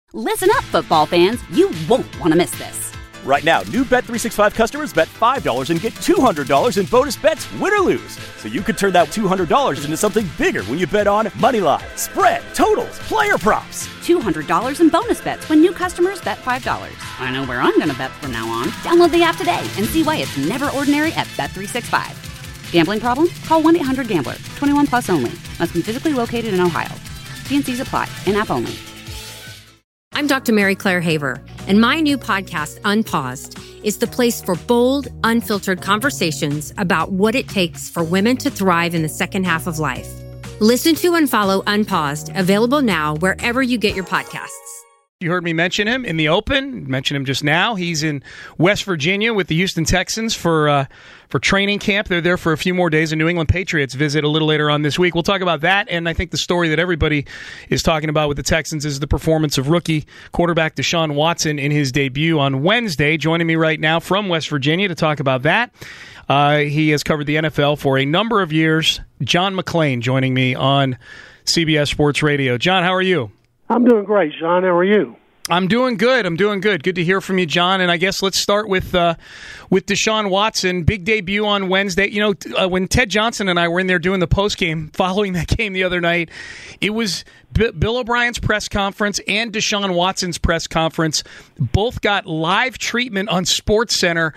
Listen up, football fans. You won't want to miss this. Right now, new Bet365 customers bet $5 and get $200 in bonus bets, win or lose. So you could turn that $200 into something bigger when you bet on Moneyline, spread, totals, player props. $200 in bonus bets when new customers bet $5. I know where I'm going to bet from now on. Download the app today and see why it's never ordinary at Bet365. Gambling problem? Call 1-800-GAMBLER. 21 plus only. Must be physically located in Ohio. T&Cs apply. In-app only. I'm Dr. Mary Claire Haver, and my new podcast, Unpaused, is the place for bold, unfiltered conversations about what it takes for women to thrive in the second half of life. Listen to and follow Unpaused, available now wherever you get your podcasts. You heard me mention him in the open, mention him just now. He's in West Virginia with the Houston Texans for training camp. They're there for a few more days. The New England Patriots visit a little later on this week. We'll talk about that, and I think the story that everybody is talking about with the Texans is the performance of rookie quarterback Deshaun Watson in his debut on Wednesday. Joining me right now from West Virginia to talk about that, he has covered the NFL for a number of years. John McClain joining me on CBS Sports Radio. John, how are you? I'm doing great, Sean. How are you? I'm doing good. Good to hear from you, John. And I guess let's start with Deshaun Watson. Big debut on Wednesday. You know, when Ted Johnson and I were in there doing the postgame following that game the other night, it was Bill O'Brien's press conference and Deshaun Watson's press conference. Both got live treatment on SportsCenter.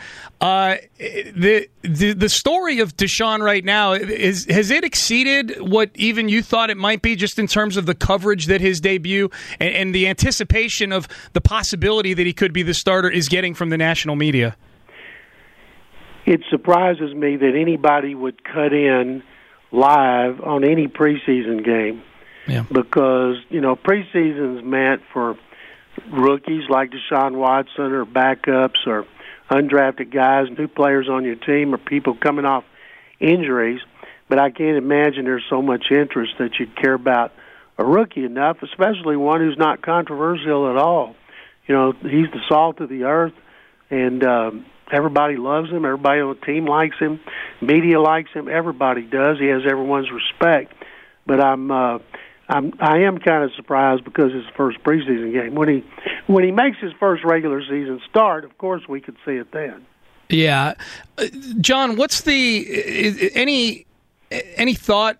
The story of Deshaun right now, has it exceeded what even you thought it might be, just in terms of the coverage that his debut and the anticipation of the possibility that he could be the starter is getting from the national media? It surprises me that anybody would cut in live on any preseason game. Yeah. Because, you know, preseason's meant for rookies like Deshaun Watson or backups or undrafted guys, new players on your team, or people coming off injuries. But I can't imagine there's so much interest that you'd care about a rookie enough, especially one who's not controversial at all. You know, he's the salt of the earth, and everybody loves him. Everybody on the team likes him. Media likes him. Everybody does. He has everyone's respect. But I am kind of surprised because it's the first preseason game. When he makes his first regular season start, of course we could see it then. Yeah, John, what's any thought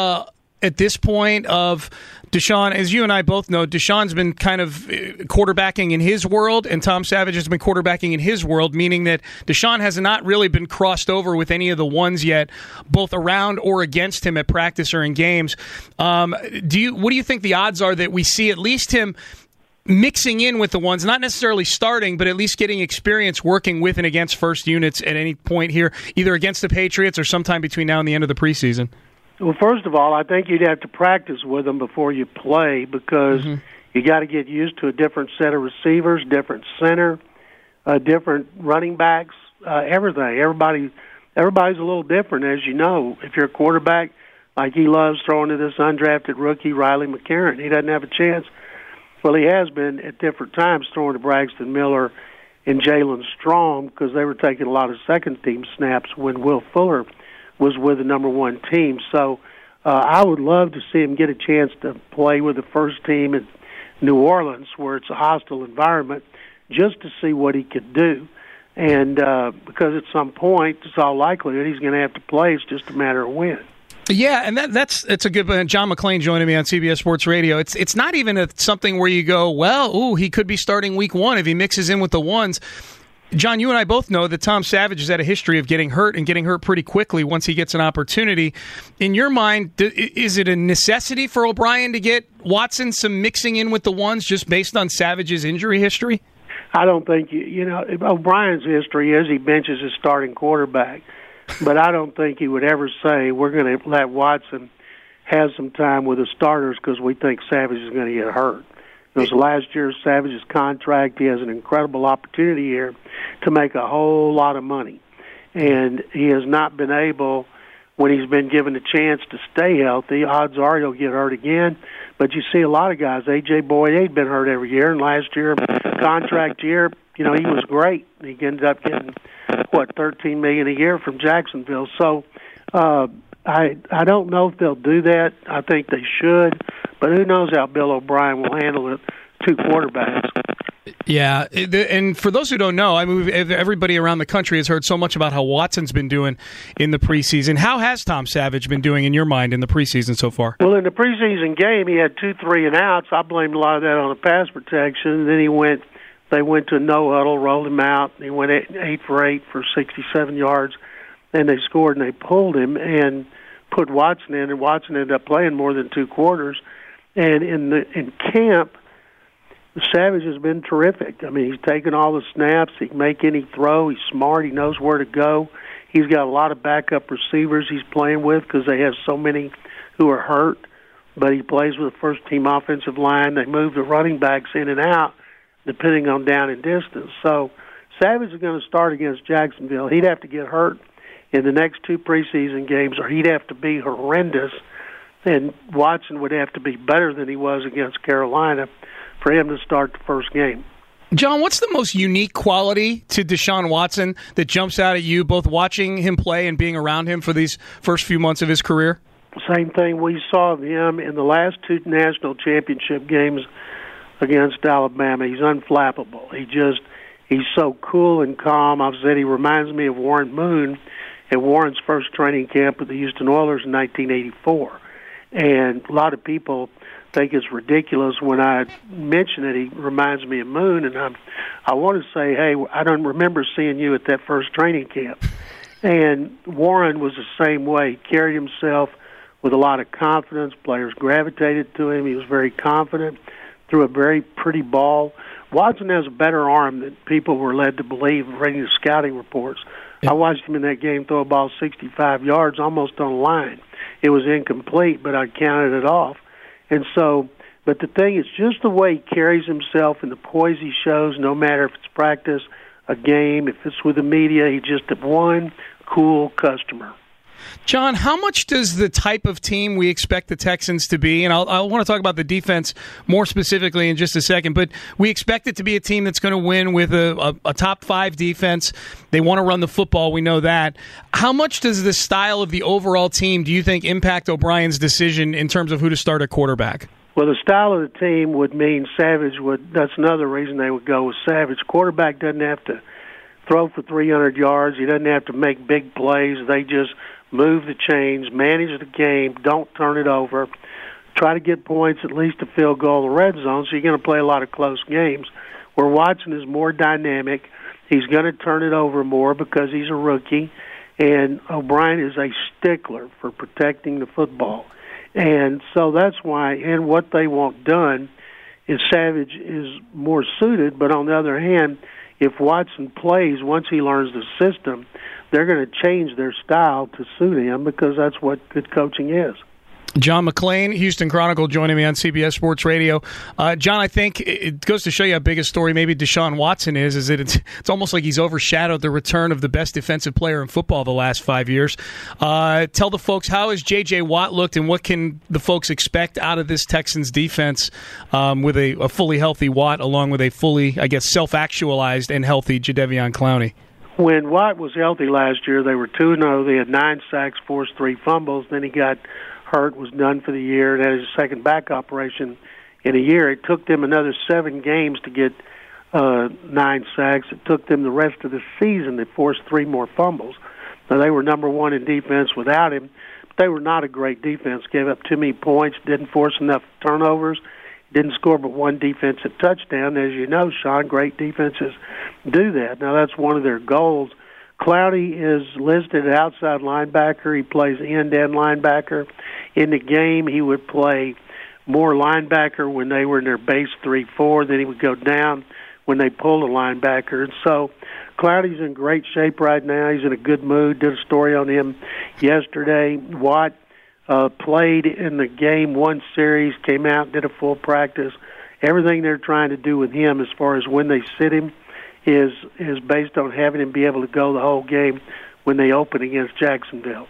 at this point of Deshaun? As you and I both know, Deshaun's been kind of quarterbacking in his world, and Tom Savage has been quarterbacking in his world, meaning that Deshaun has not really been crossed over with any of the ones yet, both around or against him at practice or in games. What do you think the odds are that we see at least him mixing in with the ones, not necessarily starting, but at least getting experience working with and against first units at any point here, either against the Patriots or sometime between now and the end of the preseason? Well, first of all, I think you'd have to practice with them before you play because you got to get used to a different set of receivers, different center, different running backs, everything. Everybody's a little different, as you know. If you're a quarterback, like he loves throwing to this undrafted rookie, Riley McCarron, he doesn't have a chance. Well, he has been at different times throwing to Braxton Miller and Jalen Strong because they were taking a lot of second-team snaps when Will Fuller was with the number one team. So I would love to see him get a chance to play with the first team in New Orleans where it's a hostile environment just to see what he could do. And because at some point, it's all likelihood he's going to have to play. It's just a matter of when. Yeah, and that's a good one. John McClain joining me on CBS Sports Radio. It's not even something where you go, well, he could be starting week one if he mixes in with the ones. John, you and I both know that Tom Savage has had a history of getting hurt and getting hurt pretty quickly once he gets an opportunity. In your mind, is it a necessity for O'Brien to get Watson some mixing in with the ones just based on Savage's injury history? I don't think, O'Brien's history is he benches his starting quarterback. But I don't think he would ever say we're going to let Watson have some time with the starters because we think Savage is going to get hurt. It was last year Savage's contract. He has an incredible opportunity here to make a whole lot of money. And he has not been able, when he's been given a chance to stay healthy, odds are he'll get hurt again. But you see a lot of guys, A.J. Boyd, he'd been hurt every year. And last year, contract year, he was great. He ended up getting, $13 million a year from Jacksonville. So I don't know if they'll do that. I think they should. But who knows how Bill O'Brien will handle it two quarterbacks. Yeah, and for those who don't know, I mean, everybody around the country has heard so much about how Watson's been doing in the preseason. How has Tom Savage been doing in your mind in the preseason so far? Well, in the preseason game, he had 2 3-and-outs. I blamed a lot of that on the pass protection. Then they went to a no huddle, rolled him out. He went 8 for 8 for 67 yards. Then they scored and they pulled him and put Watson in, and Watson ended up playing more than 2 quarters. And in camp, Savage has been terrific. I mean, he's taken all the snaps. He can make any throw. He's smart. He knows where to go. He's got a lot of backup receivers he's playing with because they have so many who are hurt. But he plays with the first-team offensive line. They move the running backs in and out depending on down and distance. So Savage is going to start against Jacksonville. He'd have to get hurt in the next 2 preseason games, or he'd have to be horrendous, and Watson would have to be better than he was against Carolina for him to start the first game. John, what's the most unique quality to Deshaun Watson that jumps out at you, both watching him play and being around him for these first few months of his career? Same thing we saw of him in the last 2 national championship games against Alabama. He's unflappable. He's so cool and calm. I've said he reminds me of Warren Moon at Warren's first training camp with the Houston Oilers in 1984. And a lot of people think it's ridiculous when I mention it. He reminds me of Moon, and I want to say, hey, I don't remember seeing you at that first training camp. And Warren was the same way. He carried himself with a lot of confidence. Players gravitated to him. He was very confident, threw a very pretty ball. Watson has a better arm than people were led to believe reading the scouting reports. I watched him in that game throw a ball 65 yards almost on the line. It was incomplete, but I counted it off. And so, but the thing is just the way he carries himself and the poise he shows, no matter if it's practice, a game, if it's with the media, he's just one cool customer. John, how much does the type of team we expect the Texans to be, and I want to talk about the defense more specifically in just a second, but we expect it to be a team that's going to win with a top 5 defense. They want to run the football. We know that. How much does the style of the overall team, do you think, impact O'Brien's decision in terms of who to start at quarterback? Well, the style of the team would mean Savage that's another reason they would go with Savage. Quarterback doesn't have to throw for 300 yards. He doesn't have to make big plays. They just move the chains, manage the game, don't turn it over, try to get points, at least a field goal in the red zone, so you're going to play a lot of close games. Where Watson is more dynamic, he's going to turn it over more because he's a rookie, and O'Brien is a stickler for protecting the football. And so that's why, and what they want done is Savage is more suited, but on the other hand, if Watson plays, once he learns the system, they're going to change their style to suit him because that's what good coaching is. John McClain, Houston Chronicle, joining me on CBS Sports Radio. John, I think it goes to show you how big a story maybe Deshaun Watson is that it's almost like he's overshadowed the return of the best defensive player in football the last 5 years. Tell the folks, how has J.J. Watt looked, and what can the folks expect out of this Texans defense with a fully healthy Watt along with a fully, I guess, self-actualized and healthy Jadeveon Clowney? When Watt was healthy last year, they were 2-0. They had 9 sacks, forced 3 fumbles. Then he got hurt, was done for the year, and had his second back operation in a year. It took them another 7 games to get 9 sacks. It took them the rest of the season to force 3 more fumbles. Now, they were number 1 in defense without him, but they were not a great defense. Gave up too many points, didn't force enough turnovers, didn't score but 1 defensive touchdown. As you know, Sean, great defenses do that. Now, that's one of their goals. Clowney is listed outside linebacker. He plays end-end linebacker. In the game, he would play more linebacker when they were in their base 3-4. Then he would go down when they pulled a linebacker. And so Clowney's in great shape right now. He's in a good mood. Did a story on him yesterday. Watt played in the game 1 series, came out, did a full practice. Everything they're trying to do with him as far as when they sit him is based on having him be able to go the whole game when they open against Jacksonville.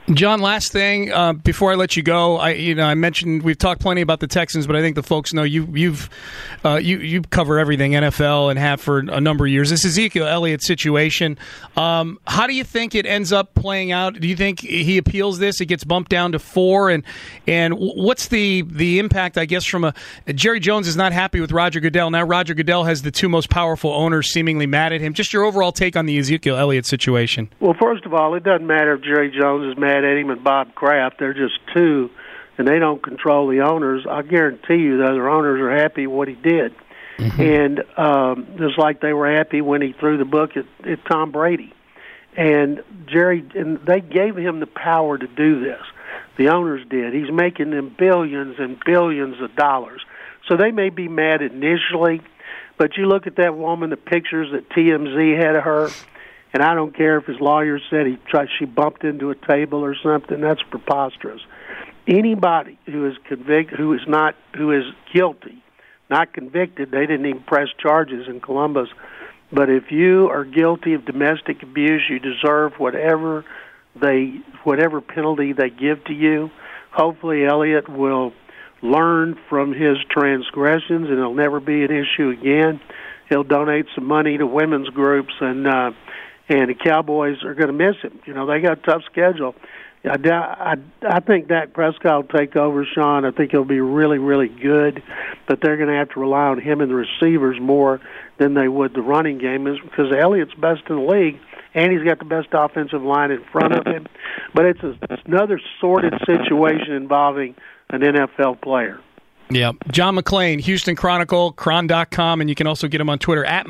John, last thing before I let you go, I mentioned we've talked plenty about the Texans, but I think the folks know you cover everything NFL and have for a number of years. This Ezekiel Elliott situation, how do you think it ends up playing out? Do you think he appeals this? It gets bumped down to 4, and what's the impact? I guess from Jerry Jones is not happy with Roger Goodell. Now Roger Goodell has the two most powerful owners seemingly mad at him. Just your overall take on the Ezekiel Elliott situation. Well, first of all, it doesn't matter if Jerry Jones is mad at him and Bob Kraft. They're just two, and they don't control the owners. I guarantee you the other owners are happy what he did. Mm-hmm. And just like they were happy when he threw the book at Tom Brady. And they gave him the power to do this. The owners did. He's making them billions and billions of dollars. So they may be mad initially, but you look at that woman, the pictures that TMZ had of her, and I don't care if his lawyer said she bumped into a table or something. That's preposterous. Anybody who is who is guilty, not convicted, they didn't even press charges in Columbus. But if you are guilty of domestic abuse, you deserve whatever penalty they give to you. Hopefully, Elliott will learn from his transgressions, and it'll never be an issue again. He'll donate some money to women's groups, and the Cowboys are going to miss him. You know, they got a tough schedule. I think Dak Prescott will take over, Sean. I think he'll be really, really good, but they're going to have to rely on him and the receivers more than they would the running game, because Elliott's best in the league, and he's got the best offensive line in front of him. But it's another sordid situation involving an NFL player. Yeah. John McClain, Houston Chronicle, Chron.com, and you can also get him on Twitter at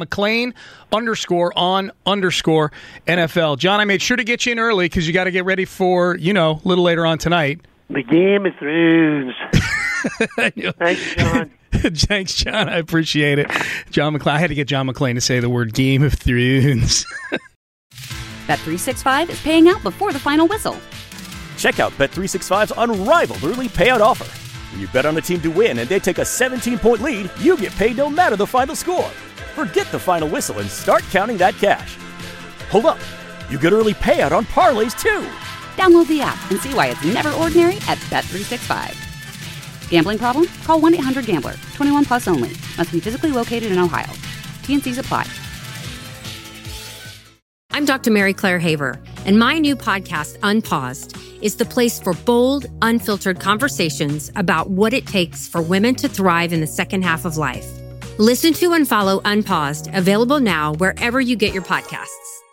McClain_on_NFL. John, I made sure to get you in early because you got to get ready for, a little later on tonight. The Game of Thrones. Thanks, John. Thanks, John. I appreciate it. John McClain. I had to get John McClain to say the word Game of Thrones. Bet365 is paying out before the final whistle. Check out Bet365's unrivaled early payout offer. When you bet on a team to win and they take a 17-point lead, you get paid no matter the final score. Forget the final whistle and start counting that cash. Hold up. You get early payout on parlays, too. Download the app and see why it's never ordinary at Bet365. Gambling problem? Call 1-800-GAMBLER. 21 plus only. Must be physically located in Ohio. T&Cs apply. I'm Dr. Mary Claire Haver, and my new podcast, Unpaused, is the place for bold, unfiltered conversations about what it takes for women to thrive in the second half of life. Listen to and follow Unpaused, available now wherever you get your podcasts.